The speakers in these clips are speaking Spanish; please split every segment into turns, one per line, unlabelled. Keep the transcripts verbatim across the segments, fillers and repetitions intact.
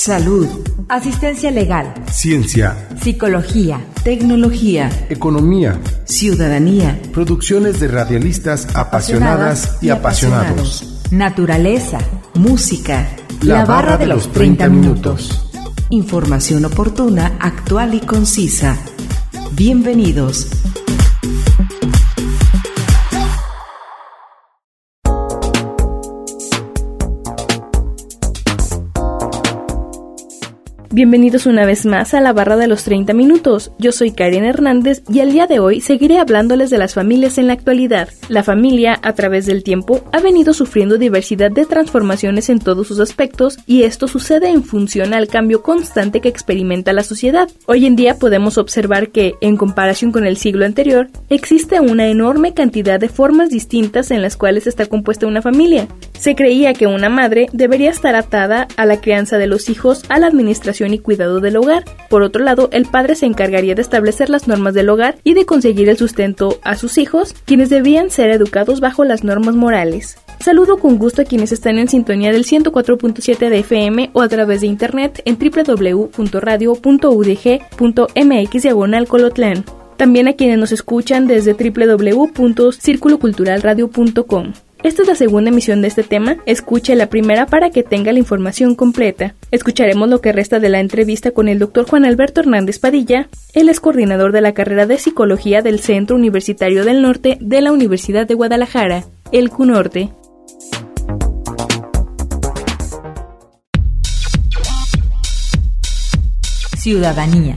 salud, asistencia legal,
ciencia,
psicología, tecnología,
economía,
ciudadanía,
producciones de radialistas apasionadas y apasionados,
naturaleza, música,
la, la barra de los treinta minutos.
Información oportuna, actual y concisa. Bienvenidos.
Bienvenidos una vez más a la barra de los treinta minutos. Yo soy Karen Hernández y el día de hoy seguiré hablándoles de las familias en la actualidad. La familia, a través del tiempo, ha venido sufriendo diversidad de transformaciones en todos sus aspectos y esto sucede en función al cambio constante que experimenta la sociedad. Hoy en día podemos observar que, en comparación con el siglo anterior, existe una enorme cantidad de formas distintas en las cuales está compuesta una familia. Se creía que una madre debería estar atada a la crianza de los hijos, a la administración y cuidado del hogar. Por otro lado, el padre se encargaría de establecer las normas del hogar y de conseguir el sustento a sus hijos, quienes debían ser educados bajo las normas morales. Saludo con gusto a quienes están en sintonía del ciento cuatro punto siete de F M o a través de internet en doble u doble u doble u punto radio punto u d g punto m x diagonal Colotlán. También a quienes nos escuchan desde doble u doble u doble u punto círculo cultural radio punto com. Esta es la segunda emisión de este tema, escuche la primera para que tenga la información completa. Escucharemos lo que resta de la entrevista con el doctor Juan Alberto Hernández Padilla, él es coordinador de la carrera de Psicología del Centro Universitario del Norte de la Universidad de Guadalajara, el C U Norte.
Ciudadanía.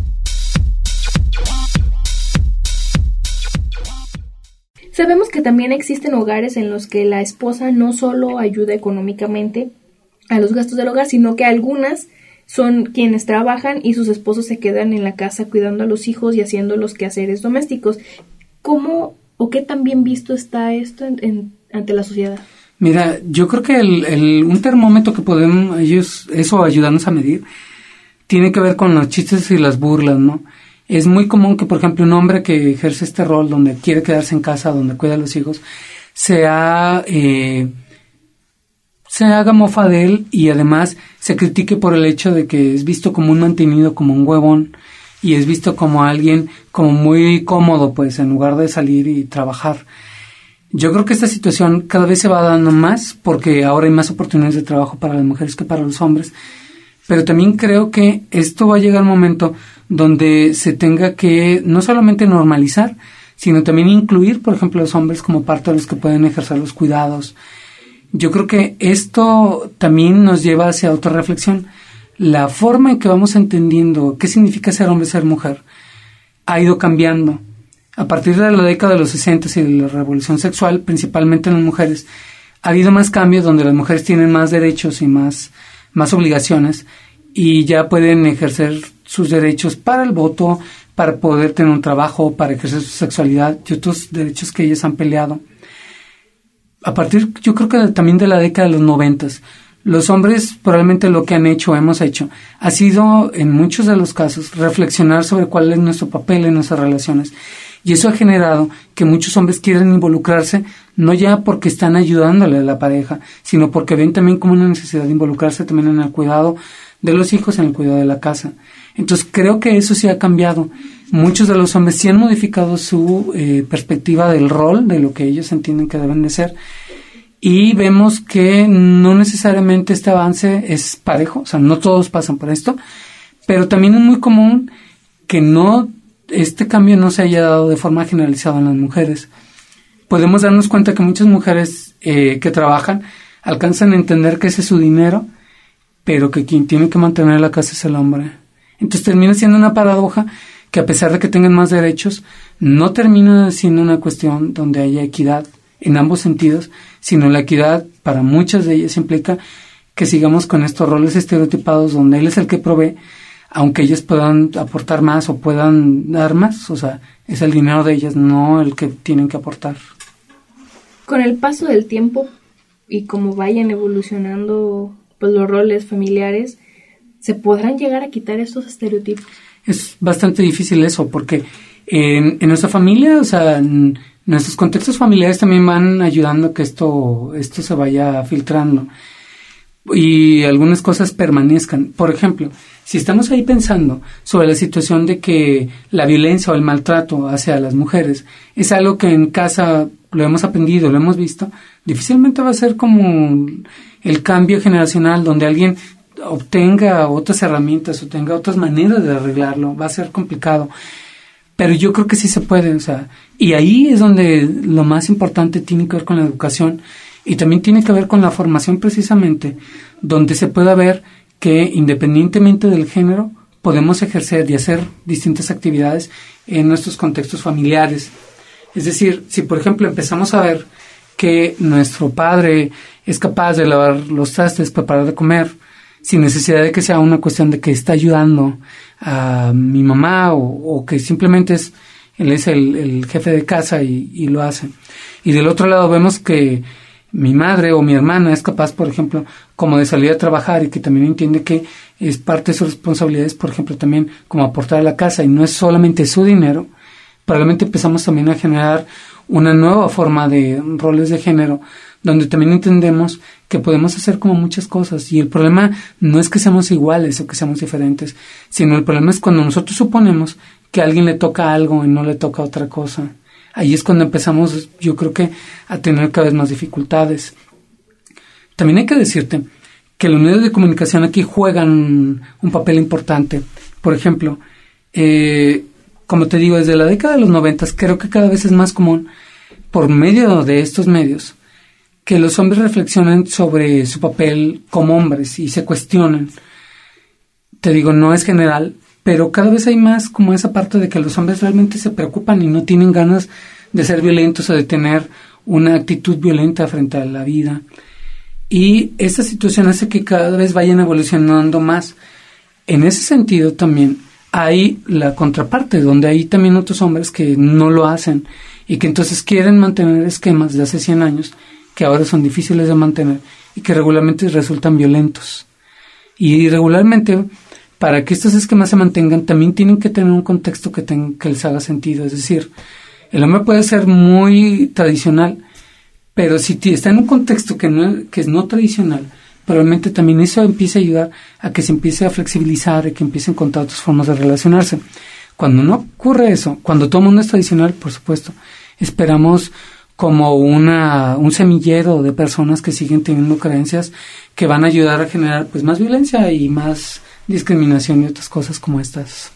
Sabemos que también existen hogares en los que la esposa no solo ayuda económicamente a los gastos del hogar, sino que algunas son quienes trabajan y sus esposos se quedan en la casa cuidando a los hijos y haciendo los quehaceres domésticos. ¿Cómo o qué tan bien visto está esto en, en, ante la sociedad?
Mira, yo creo que el, el, un termómetro que podemos ellos eso ayudarnos a medir tiene que ver con los chistes y las burlas, ¿no? Es muy común que, por ejemplo, un hombre que ejerce este rol, donde quiere quedarse en casa, donde cuida a los hijos, sea, eh, se haga mofa de él y además se critique por el hecho de que es visto como un mantenido, como un huevón, y es visto como alguien como muy cómodo, pues, en lugar de salir y trabajar. Yo creo que esta situación cada vez se va dando más porque ahora hay más oportunidades de trabajo para las mujeres que para los hombres, pero también creo que esto va a llegar al momento donde se tenga que no solamente normalizar, sino también incluir, por ejemplo, a los hombres como parte de los que pueden ejercer los cuidados. Yo creo que esto también nos lleva hacia otra reflexión. La forma en que vamos entendiendo qué significa ser hombre y ser mujer ha ido cambiando. A partir de la década de los sesenta y de la revolución sexual, principalmente en las mujeres, ha habido más cambios donde las mujeres tienen más derechos y más, más obligaciones y ya pueden ejercer sus derechos para el voto, para poder tener un trabajo, para ejercer su sexualidad y otros derechos que ellas han peleado. A partir, yo creo que también de la década de los noventas, los hombres probablemente lo que han hecho, hemos hecho, ha sido en muchos de los casos reflexionar sobre cuál es nuestro papel en nuestras relaciones. Y eso ha generado que muchos hombres quieran involucrarse, no ya porque están ayudándole a la pareja, sino porque ven también como una necesidad de involucrarse también en el cuidado de los hijos, en el cuidado de la casa. Entonces creo que eso sí ha cambiado. Muchos de los hombres sí han modificado su eh, perspectiva del rol, de lo que ellos entienden que deben de ser, y vemos que no necesariamente este avance es parejo, o sea, no todos pasan por esto, pero también es muy común que no este cambio no se haya dado de forma generalizada en las mujeres. Podemos darnos cuenta que muchas mujeres eh, que trabajan alcanzan a entender que ese es su dinero, pero que quien tiene que mantener la casa es el hombre. Entonces termina siendo una paradoja que a pesar de que tengan más derechos, no termina siendo una cuestión donde haya equidad en ambos sentidos, sino la equidad para muchas de ellas implica que sigamos con estos roles estereotipados donde él es el que provee, aunque ellas puedan aportar más o puedan dar más, o sea, es el dinero de ellas, no el que tienen que aportar.
Con el paso del tiempo y como vayan evolucionando pues los roles familiares, ¿se podrán llegar a quitar estos estereotipos?
Es bastante difícil eso, porque en, en nuestra familia, o sea, en nuestros contextos familiares también van ayudando a que esto, esto se vaya filtrando. y algunas cosas permanezcan. Por ejemplo, si estamos ahí pensando sobre la situación de que la violencia o el maltrato hacia las mujeres es algo que en casa lo hemos aprendido, lo hemos visto, difícilmente va a ser como el cambio generacional donde alguien obtenga otras herramientas o tenga otras maneras de arreglarlo. Va a ser complicado. Pero yo creo que sí se puede, o sea, y ahí es donde lo más importante tiene que ver con la educación y también tiene que ver con la formación precisamente, donde se pueda ver que independientemente del género podemos ejercer y hacer distintas actividades en nuestros contextos familiares. Es decir, si por ejemplo empezamos a ver que nuestro padre es capaz de lavar los trastes, preparar de comer, sin necesidad de que sea una cuestión de que está ayudando a mi mamá o, o que simplemente es él es el, el jefe de casa y, y lo hace. Y del otro lado vemos que mi madre o mi hermana es capaz, por ejemplo, como de salir a trabajar y que también entiende que es parte de sus responsabilidades, por ejemplo, también como aportar a la casa y no es solamente su dinero. Probablemente empezamos también a generar una nueva forma de roles de género donde también entendemos que podemos hacer como muchas cosas y el problema no es que seamos iguales o que seamos diferentes, sino el problema es cuando nosotros suponemos que a alguien le toca algo y no le toca otra cosa. Ahí es cuando empezamos, yo creo que, a tener cada vez más dificultades. También hay que decirte que los medios de comunicación aquí juegan un papel importante. Por ejemplo, eh, como te digo, desde la década de los noventas creo que cada vez es más común, por medio de estos medios, que los hombres reflexionen sobre su papel como hombres y se cuestionen. Te digo, no es general, pero cada vez hay más como esa parte de que los hombres realmente se preocupan y no tienen ganas de ser violentos o de tener una actitud violenta frente a la vida. Y esta situación hace que cada vez vayan evolucionando más. En ese sentido también hay la contraparte, donde hay también otros hombres que no lo hacen y que entonces quieren mantener esquemas de hace cien años que ahora son difíciles de mantener y que regularmente resultan violentos. Y regularmente, para que estos esquemas se mantengan, también tienen que tener un contexto que, ten, que les haga sentido. Es decir, el hombre puede ser muy tradicional, pero si está en un contexto que no, que es no tradicional, probablemente también eso empiece a ayudar a que se empiece a flexibilizar y que empiece a encontrar otras formas de relacionarse. Cuando no ocurre eso, cuando todo el mundo es tradicional, por supuesto, esperamos como una un semillero de personas que siguen teniendo creencias que van a ayudar a generar pues más violencia y más discriminación y otras cosas como estas.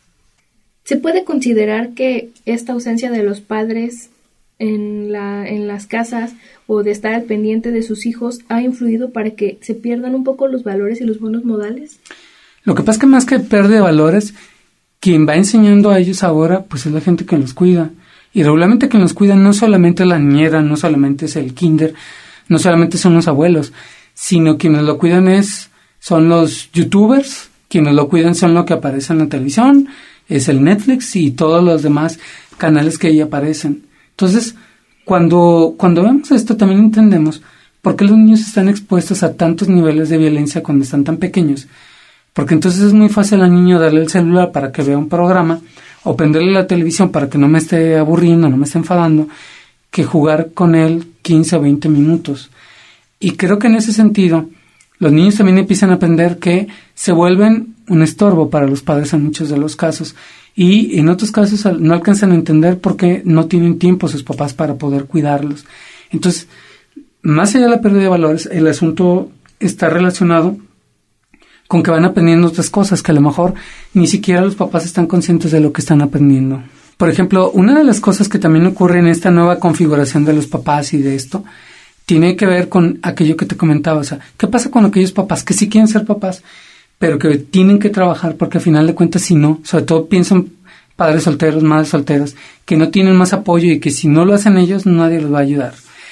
¿Se puede considerar que esta ausencia de los padres en la en las casas o de estar al pendiente de sus hijos ha influido para que se pierdan un poco los valores y los buenos modales?
Lo que pasa es que más que perder valores, quien va enseñando a ellos ahora pues es la gente que los cuida. Y regularmente quien los cuida no solamente la niñera, no solamente es el kinder, no solamente son los abuelos, sino quienes lo cuidan es son los youtubers, quienes lo cuidan son los que aparecen en la televisión, es el Netflix y todos los demás canales que ahí aparecen. Entonces, cuando, cuando vemos esto también entendemos por qué los niños están expuestos a tantos niveles de violencia cuando están tan pequeños. Porque entonces es muy fácil al niño darle el celular para que vea un programa o prenderle la televisión para que no me esté aburriendo, no me esté enfadando, que jugar con él quince o veinte minutos. Y creo que en ese sentido, los niños también empiezan a aprender que se vuelven un estorbo para los padres en muchos de los casos. Y en otros casos no alcanzan a entender por qué no tienen tiempo sus papás para poder cuidarlos. Entonces, más allá de la pérdida de valores, el asunto está relacionado con que van aprendiendo otras cosas que a lo mejor ni siquiera los papás están conscientes de lo que están aprendiendo. Por ejemplo, una de las cosas que también ocurre en esta nueva configuración de los papás y de esto, tiene que ver con aquello que te comentaba. O sea, ¿qué pasa con aquellos papás que sí quieren ser papás, pero que tienen que trabajar porque al final de cuentas si no, sobre todo piensan padres solteros, madres solteras, que no tienen más apoyo y que si no lo hacen ellos, nadie los va a ayudar?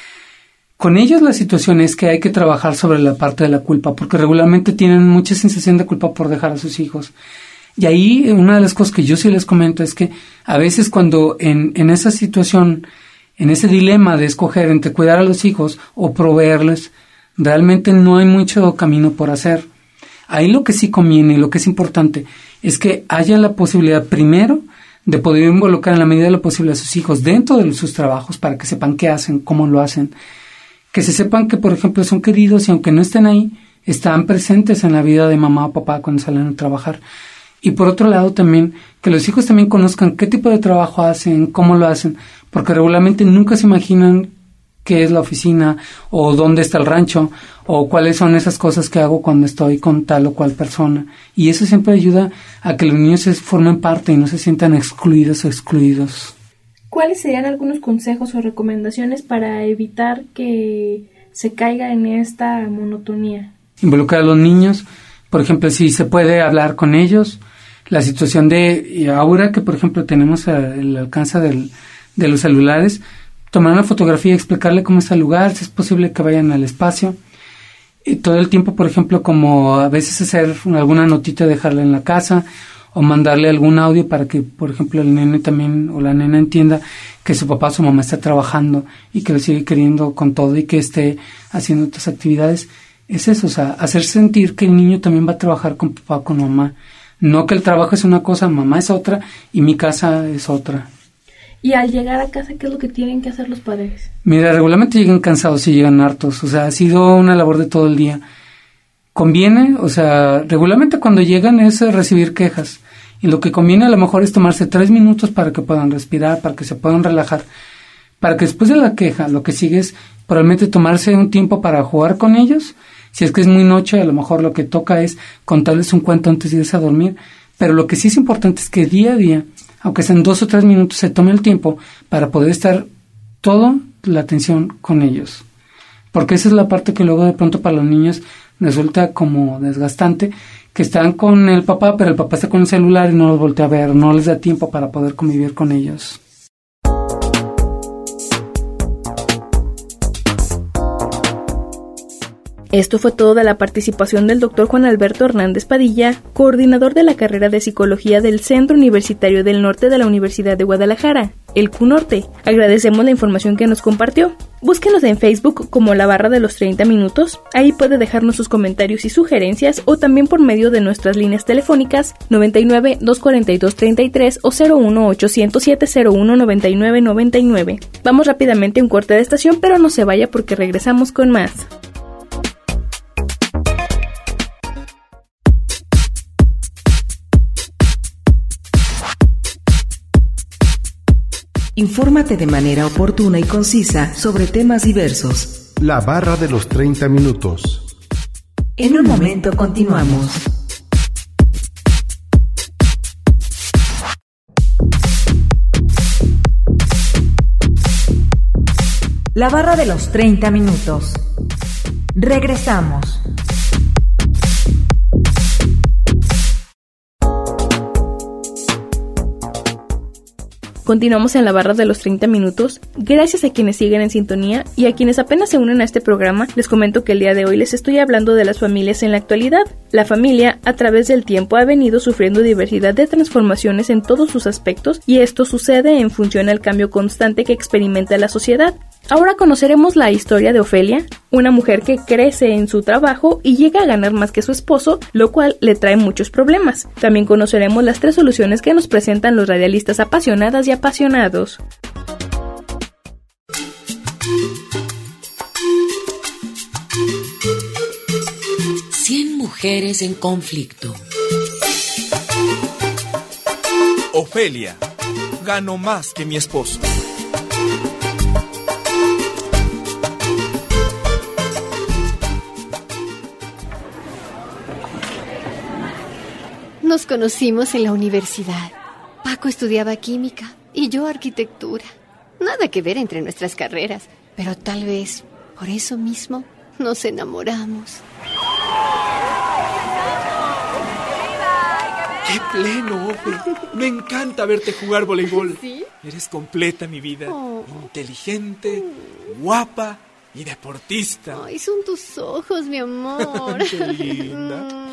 Con ellos la situación es que hay que trabajar sobre la parte de la culpa, porque regularmente tienen mucha sensación de culpa por dejar a sus hijos. Y ahí una de las cosas que yo sí les comento es que a veces cuando en, en esa situación, en ese dilema de escoger entre cuidar a los hijos o proveerles, realmente no hay mucho camino por hacer. Ahí lo que sí conviene y lo que es importante es que haya la posibilidad primero de poder involucrar en la medida de lo posible a sus hijos dentro de sus trabajos para que sepan qué hacen, cómo lo hacen. Que se sepan que, por ejemplo, son queridos y aunque no estén ahí, están presentes en la vida de mamá o papá cuando salen a trabajar. Y por otro lado también, que los hijos también conozcan qué tipo de trabajo hacen, cómo lo hacen, porque regularmente nunca se imaginan qué es la oficina, o dónde está el rancho, o cuáles son esas cosas que hago cuando estoy con tal o cual persona. Y eso siempre ayuda a que los niños se formen parte y no se sientan excluidos o excluidos.
¿Cuáles serían algunos consejos o recomendaciones para evitar que se caiga en esta monotonía?
Involucrar a los niños, por ejemplo, si se puede hablar con ellos, la situación de ahora que, por ejemplo, tenemos el alcance del, de los celulares, tomar una fotografía y explicarle cómo está el lugar, si es posible que vayan al espacio. Y todo el tiempo, por ejemplo, como a veces hacer alguna notita, dejarla en la casa, o mandarle algún audio para que, por ejemplo, el nene también o la nena entienda que su papá o su mamá está trabajando y que lo sigue queriendo con todo y que esté haciendo otras actividades. Es eso, o sea, hacer sentir que el niño también va a trabajar con papá o con mamá. No que el trabajo es una cosa, mamá es otra y mi casa es otra.
Y al llegar a casa, ¿qué es lo que tienen que hacer los padres?
Mira, regularmente llegan cansados y llegan hartos, o sea, ha sido una labor de todo el día. Conviene, o sea, regularmente cuando llegan es recibir quejas, y lo que conviene a lo mejor es tomarse tres minutos para que puedan respirar, para que se puedan relajar, para que después de la queja, lo que sigue es probablemente tomarse un tiempo para jugar con ellos. Si es que es muy noche, a lo mejor lo que toca es contarles un cuento antes de irse a dormir, pero lo que sí es importante es que día a día, aunque sean dos o tres minutos, se tome el tiempo para poder estar toda la atención con ellos. Porque esa es la parte que luego de pronto para los niños resulta como desgastante, que están con el papá, pero el papá está con el celular y no los voltea a ver, no les da tiempo para poder convivir con ellos.
Esto fue todo de la participación del doctor Juan Alberto Hernández Padilla, coordinador de la carrera de Psicología del Centro Universitario del Norte de la Universidad de Guadalajara, el C U Norte. Agradecemos la información que nos compartió. Búsquenos en Facebook como La Barra de los treinta Minutos. Ahí puede dejarnos sus comentarios y sugerencias, o también por medio de nuestras líneas telefónicas noventa y nueve, doscientos cuarenta y dos, treinta y tres o cero uno, ochocientos siete, cero uno, noventa y nueve, noventa y nueve. Vamos rápidamente a un corte de estación, pero no se vaya porque regresamos con más.
Infórmate de manera oportuna y concisa sobre temas diversos.
La Barra de los treinta Minutos.
En un momento continuamos. La Barra de los treinta Minutos. Regresamos.
Continuamos en la barra de los treinta minutos. Gracias a quienes siguen en sintonía y a quienes apenas se unen a este programa, les comento que el día de hoy les estoy hablando de las familias en la actualidad. La familia, a través del tiempo, ha venido sufriendo diversidad de transformaciones en todos sus aspectos, y esto sucede en función al cambio constante que experimenta la sociedad. Ahora conoceremos la historia de Ofelia, una mujer que crece en su trabajo y llega a ganar más que su esposo, lo cual le trae muchos problemas. También conoceremos las tres soluciones que nos presentan los radialistas apasionadas y apasionados.
Cien mujeres en conflicto.
Ofelia, gano más que mi esposo.
Nos conocimos en la universidad. Paco estudiaba química y yo arquitectura. Nada que ver entre nuestras carreras, pero tal vez por eso mismo nos enamoramos.
¡Qué pleno, Ofe! Me encanta verte jugar voleibol.
¿Sí?
Eres completa, mi vida.
Oh.
Inteligente, guapa y deportista.
Ay, son tus ojos, mi amor.
¡Qué linda!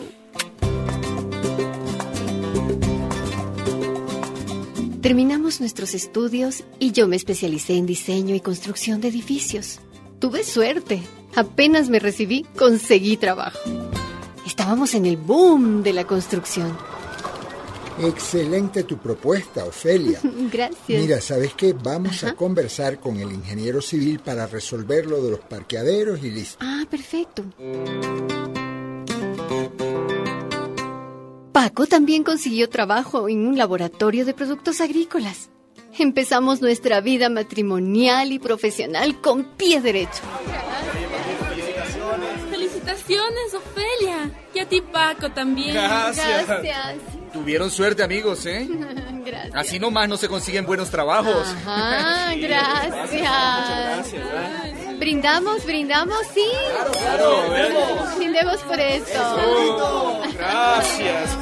Terminamos nuestros estudios y yo me especialicé en diseño y construcción de edificios. Tuve suerte. Apenas me recibí, conseguí trabajo. Estábamos en el boom de la construcción.
Excelente tu propuesta, Ofelia.
Gracias.
Mira, ¿sabes qué? Vamos
Ajá.
a conversar con el ingeniero civil para resolver lo de los parqueaderos y listo.
Ah, perfecto. Paco también consiguió trabajo en un laboratorio de productos agrícolas. Empezamos nuestra vida matrimonial y profesional con pie derecho.
¡Felicitaciones, Ofelia! Y a ti, Paco, también.
Gracias.
Gracias.
Tuvieron suerte, amigos, ¿eh?
Gracias.
Así nomás no se consiguen buenos trabajos.
Ajá, gracias.
Muchas gracias.
¿Brindamos, brindamos? Sí.
Claro, claro, vemos.
Brindemos por esto.
Eso. Gracias.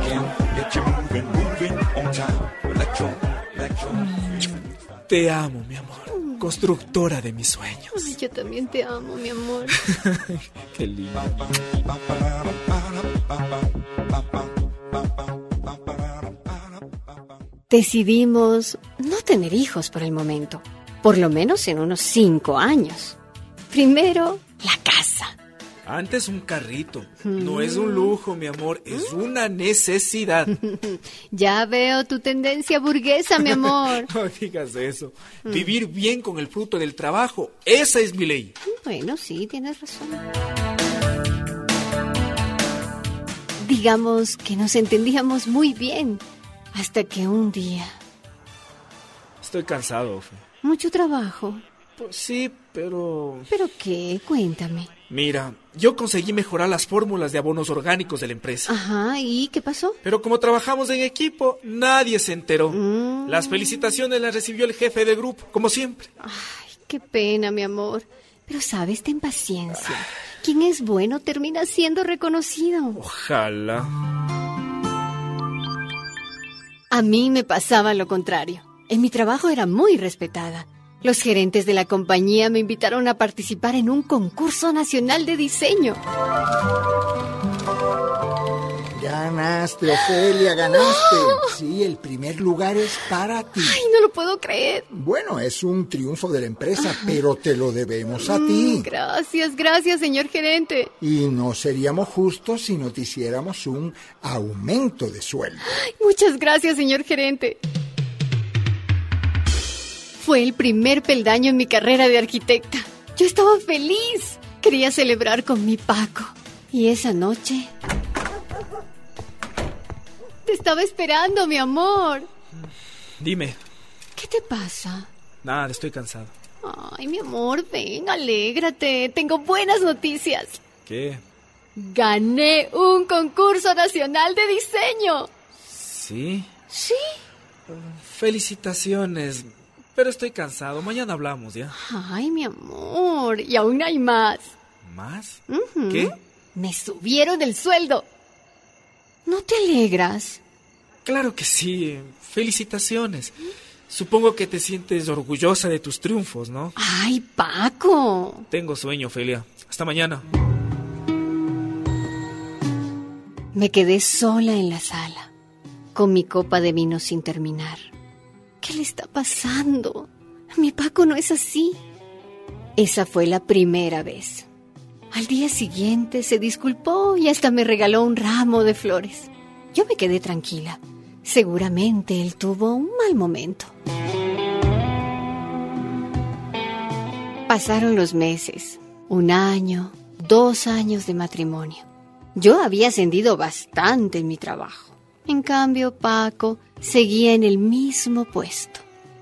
Te amo, mi amor. Constructora de mis sueños.
Ay, yo también te amo, mi amor.
Qué lindo.
Decidimos no tener hijos por el momento, por lo menos en unos cinco años. Primero, la casa.
Antes un carrito. No es un lujo, mi amor, es una necesidad.
Ya veo tu tendencia burguesa, mi amor.
No digas eso. Vivir bien con el fruto del trabajo, esa es mi ley.
Bueno, sí, tienes razón. Digamos que nos entendíamos muy bien, hasta que un día...
Estoy cansado, Ofe.
Mucho trabajo.
Pues sí, pero...
¿Pero qué? Cuéntame.
Mira, yo conseguí mejorar las fórmulas de abonos orgánicos de la empresa.
Ajá, ¿y qué pasó?
Pero como trabajamos en equipo, nadie se enteró.
Mm.
Las felicitaciones las recibió el jefe de grupo, como siempre.
Ay, qué pena, mi amor. Pero sabes, ten paciencia. Quien es bueno termina siendo reconocido.
Ojalá.
A mí me pasaba lo contrario. En mi trabajo era muy respetada. Los gerentes de la compañía me invitaron a participar en un concurso nacional de diseño.
Ganaste, Ofelia, ganaste.
¡No!
Sí, el primer lugar es para ti.
Ay, no lo puedo creer.
Bueno, es un triunfo de la empresa, pero te lo debemos a
Mm,
ti.
gracias, gracias, señor gerente.
Y no seríamos justos si no te hiciéramos un aumento de sueldo.
Ay, muchas gracias, señor gerente. Fue el primer peldaño en mi carrera de arquitecta. Yo estaba feliz. Quería celebrar con mi Paco. Y esa noche... Te estaba esperando, mi amor.
Dime.
¿Qué te pasa?
Nada, estoy cansado.
Ay, mi amor, ven, alégrate. Tengo buenas noticias.
¿Qué?
Gané un concurso nacional de diseño.
¿Sí?
Sí.
Felicitaciones. Pero estoy cansado. Mañana hablamos, ¿ya?
Ay, mi amor. Y aún hay más.
¿Más?
Ujú.
¿Qué?
Me subieron el sueldo. ¿No te alegras?
Claro que sí. Felicitaciones. Supongo que te sientes orgullosa de tus triunfos, ¿no?
Ay, Paco.
Tengo sueño, Ofelia. Hasta mañana.
Me quedé sola en la sala, con mi copa de vino sin terminar. ¿Qué le está pasando? Mi Paco no es así. Esa fue la primera vez. Al día siguiente se disculpó y hasta me regaló un ramo de flores. Yo me quedé tranquila. Seguramente él tuvo un mal momento. Pasaron los meses, un año, dos años de matrimonio. Yo había ascendido bastante en mi trabajo. En cambio, Paco seguía en el mismo puesto.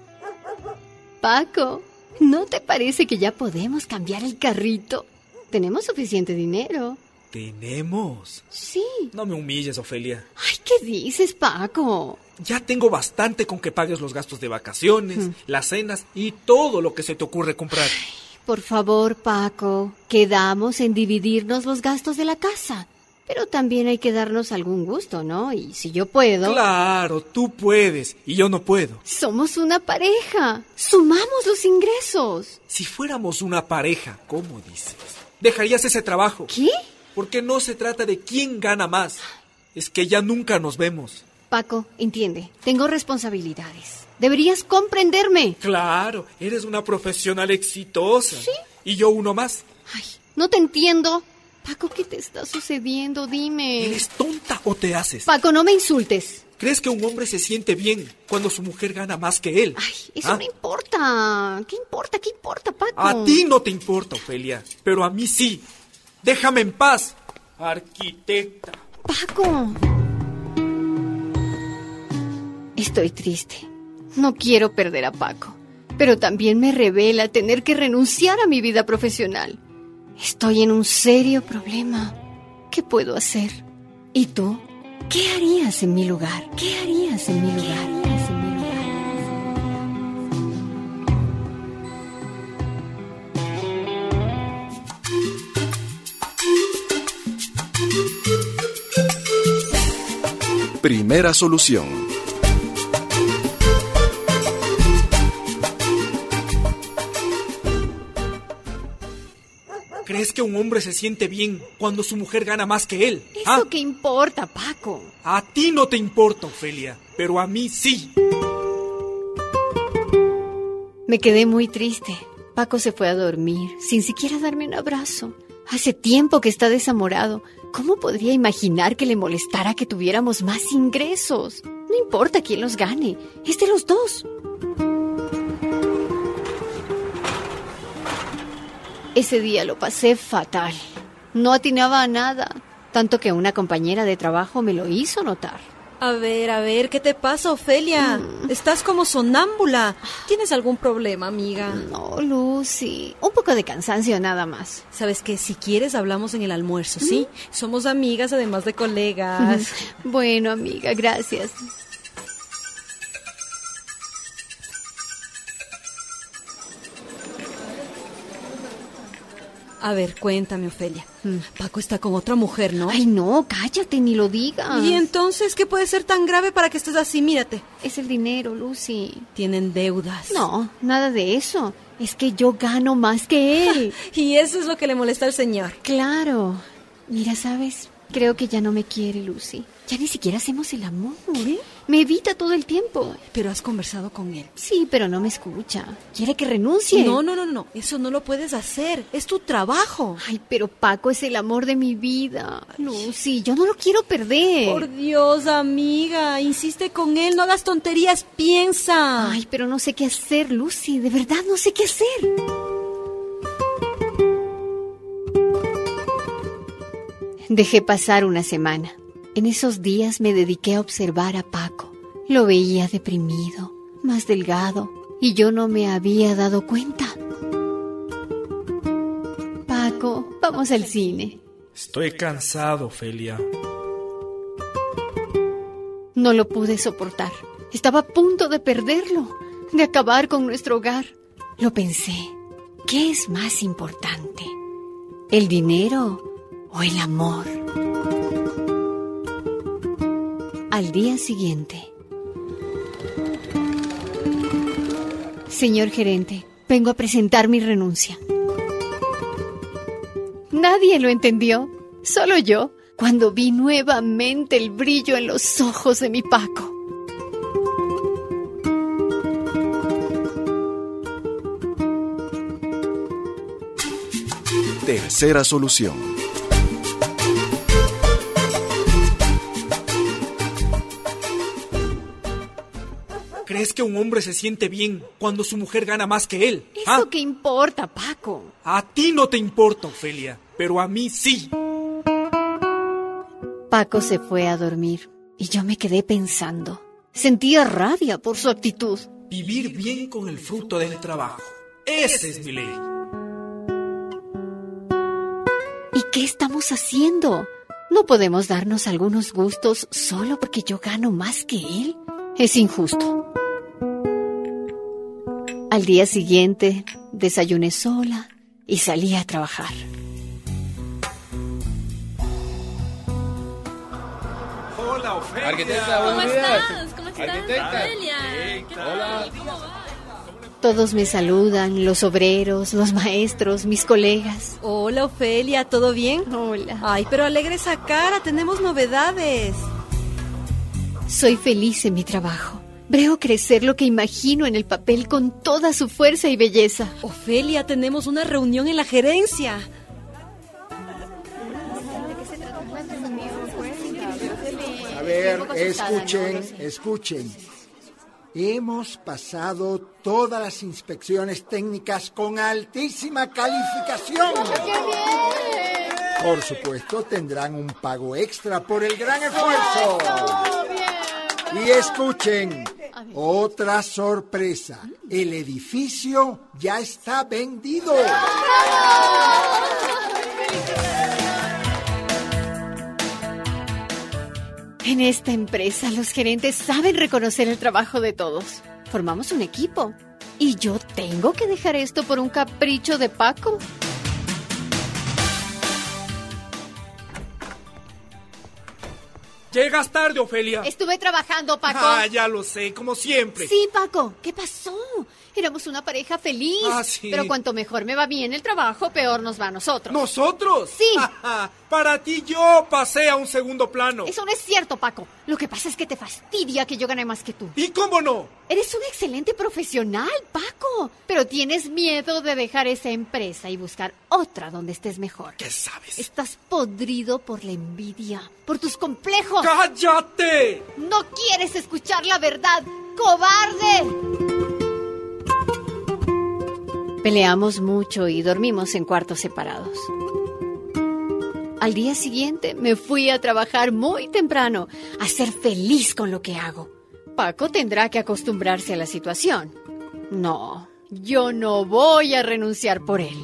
Paco, ¿no te parece que ya podemos cambiar el carrito? Tenemos suficiente dinero.
¿Tenemos?
Sí.
No me humilles, Ofelia.
Ay, ¿qué dices, Paco?
Ya tengo bastante con que pagues los gastos de vacaciones,
Hmm.
las cenas y todo lo que se te ocurre comprar.
Por favor, Paco, quedamos en dividirnos los gastos de la casa. Pero también hay que darnos algún gusto, ¿no? Y si yo puedo...
Claro, tú puedes y yo no puedo.
Somos una pareja. Sumamos los ingresos.
Si fuéramos una pareja, ¿cómo dices? ¿Dejarías ese trabajo?
¿Qué?
Porque no se trata de quién gana más. Es que ya nunca nos vemos.
Paco, entiende, tengo responsabilidades. Deberías comprenderme.
Claro, eres una profesional exitosa.
¿Sí?
Y yo uno más.
Ay, no te entiendo. Paco, ¿qué te está sucediendo? Dime.
¿Eres tonta o te haces?
Paco, no me insultes.
¿Crees que un hombre se siente bien cuando su mujer gana más que él?
Ay, eso
¿Ah?
no importa. ¿Qué importa? ¿Qué importa, Paco?
A ti no te importa, Ofelia, pero a mí sí. Déjame en paz, arquitecta.
Paco. Estoy triste. No quiero perder a Paco, pero también me revela tener que renunciar a mi vida profesional. Estoy en un serio problema. ¿Qué puedo hacer? ¿Y tú? ¿Qué harías en mi lugar? ¿Qué harías en mi lugar? ¿Qué harías en mi lugar?
Primera solución.
¿Crees que un hombre se siente bien cuando su mujer gana más que él?
¿Eso
¿Ah?
qué importa, Paco?
A ti no te importa, Ofelia, pero a mí sí.
Me quedé muy triste. Paco se fue a dormir, sin siquiera darme un abrazo. Hace tiempo que está desamorado. ¿Cómo podría imaginar que le molestara que tuviéramos más ingresos? No importa quién los gane, es de los dos. Ese día lo pasé fatal. No atinaba a nada, tanto que una compañera de trabajo me lo hizo notar.
A ver, a ver, ¿qué te pasa, Ofelia? Mm. Estás como sonámbula. ¿Tienes algún problema, amiga?
No, Lucy. Un poco de cansancio nada más.
¿Sabes qué? Si quieres hablamos en el almuerzo, ¿sí? ¿Mm? Somos amigas, además de colegas.
Bueno, amiga, gracias.
A ver, cuéntame, Ofelia. Mm. Paco está con otra mujer, ¿no?
Ay, no, cállate, ni lo digas.
¿Y entonces qué puede ser tan grave para que estés así? Mírate.
Es el dinero, Lucy.
Tienen deudas.
No, nada de eso. Es que yo gano más que él.
Y eso es lo que le molesta al señor.
Claro. Mira, ¿sabes? Creo que ya no me quiere, Lucy. Ya ni siquiera hacemos el amor.
¿Qué?
Me evita todo el tiempo.
Pero has conversado con él.
Sí, pero no me escucha. Quiere que renuncie.
No, no, no, no. Eso no lo puedes hacer. Es tu trabajo.
Ay, pero Paco es el amor de mi vida. Lucy, yo no lo quiero perder.
Por Dios, amiga. Insiste con él. No hagas tonterías. Piensa.
Ay, pero no sé qué hacer, Lucy. De verdad no sé qué hacer. Dejé pasar una semana. En esos días me dediqué a observar a Paco. Lo veía deprimido, más delgado, y yo no me había dado cuenta. Paco, vamos al cine.
Estoy cansado, Ofelia.
No lo pude soportar. Estaba a punto de perderlo, de acabar con nuestro hogar. Lo pensé. ¿Qué es más importante? ¿El dinero o el amor? Al día siguiente. Señor gerente, vengo a presentar mi renuncia. Nadie lo entendió, solo yo, cuando vi nuevamente el brillo en los ojos de mi Paco.
Tercera solución.
¿Crees que un hombre se siente bien cuando su mujer gana más que él?
¿Eso
¿Ah?
qué importa, Paco?
A ti no te importa, Ofelia, pero a mí sí.
Paco se fue a dormir y yo me quedé pensando. Sentía rabia por su actitud.
Vivir bien con el fruto del trabajo. Esa es mi ley.
¿Y qué estamos haciendo? ¿No podemos darnos algunos gustos solo porque yo gano más que él? Es injusto. Al día siguiente, desayuné sola y salí a trabajar.
Hola, Ofelia.
Arquitecta,
¿Cómo
buenos días.
estás? ¿Cómo estás,
Arquitecta.
Ofelia? ¿Qué tal?
Hola.
¿Cómo va?
Todos me saludan, los obreros, los maestros, mis colegas.
Hola, Ofelia, ¿todo bien?
Hola.
Ay, pero alegre esa cara, tenemos novedades.
Soy feliz en mi trabajo. Veo crecer lo que imagino en el papel con toda su fuerza y belleza.
Ofelia, tenemos una reunión en la gerencia.
A ver, escuchen, escuchen. Hemos pasado todas las inspecciones técnicas con altísima calificación. Por supuesto, tendrán un pago extra por el gran esfuerzo. Y escuchen, otra sorpresa. El edificio ya está vendido.
En esta empresa los gerentes saben reconocer el trabajo de todos. Formamos un equipo. ¿Y yo tengo que dejar esto por un capricho de Paco?
Llegas tarde, Ofelia.
Estuve trabajando, Paco.
Ah, ya lo sé, como siempre.
Sí, Paco. ¿Qué pasó? Éramos una pareja feliz.
Ah, sí.
Pero cuanto mejor me va bien el trabajo, peor nos va a nosotros.
¿Nosotros?
Sí.
Para ti yo pasé a un segundo plano.
Eso no es cierto, Paco. Lo que pasa es que te fastidia que yo gane más que tú.
¿Y cómo no?
Eres un excelente profesional, Paco. Pero tienes miedo de dejar esa empresa y buscar otra donde estés mejor.
¿Qué sabes?
Estás podrido por la envidia, por tus complejos.
¡Cállate!
No quieres escuchar la verdad, ¡cobarde! Peleamos mucho y dormimos en cuartos separados. Al día siguiente me fui a trabajar muy temprano, a ser feliz con lo que hago. Paco tendrá que acostumbrarse a la situación. No, yo no voy a renunciar por él.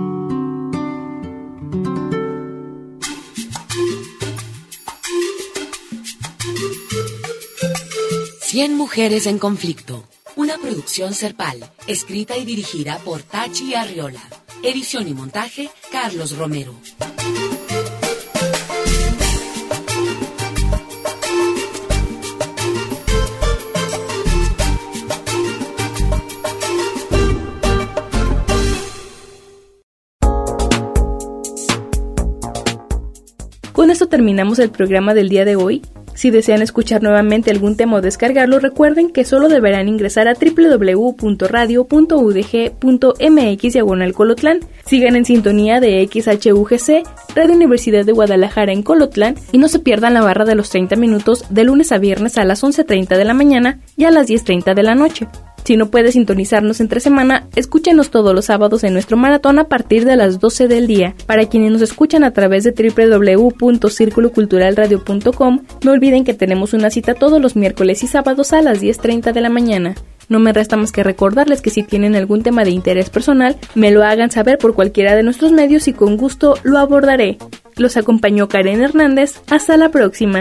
Cien mujeres en conflicto. Una producción Serpal, escrita y dirigida por Tachi Arriola. Edición y montaje, Carlos Romero.
Con esto terminamos el programa del día de hoy. Si desean escuchar nuevamente algún tema o descargarlo, recuerden que solo deberán ingresar a doble u doble u doble u punto radio punto u d g punto m x diagonal Colotlán. Sigan en sintonía de X H U G C, Radio Universidad de Guadalajara en Colotlán, y no se pierdan la barra de los treinta minutos de lunes a viernes a las once treinta de la mañana y a las diez treinta de la noche. Si no puede sintonizarnos entre semana, escúchenos todos los sábados en nuestro maratón a partir de las doce del día. Para quienes nos escuchan a través de doble u doble u doble u punto círculo cultural radio punto com, no olviden que tenemos una cita todos los miércoles y sábados a las diez treinta de la mañana. No me resta más que recordarles que si tienen algún tema de interés personal, me lo hagan saber por cualquiera de nuestros medios y con gusto lo abordaré. Los acompañó Karen Hernández. Hasta la próxima.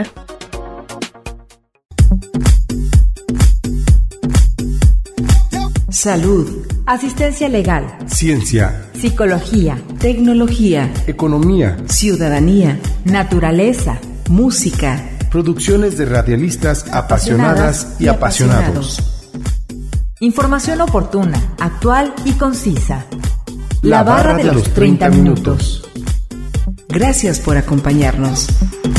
Salud, asistencia legal,
ciencia,
psicología, tecnología,
economía,
ciudadanía, naturaleza, música,
producciones de radialistas apasionadas y apasionados.
Información oportuna, actual y concisa.
La barra de los treinta minutos.
Gracias por acompañarnos.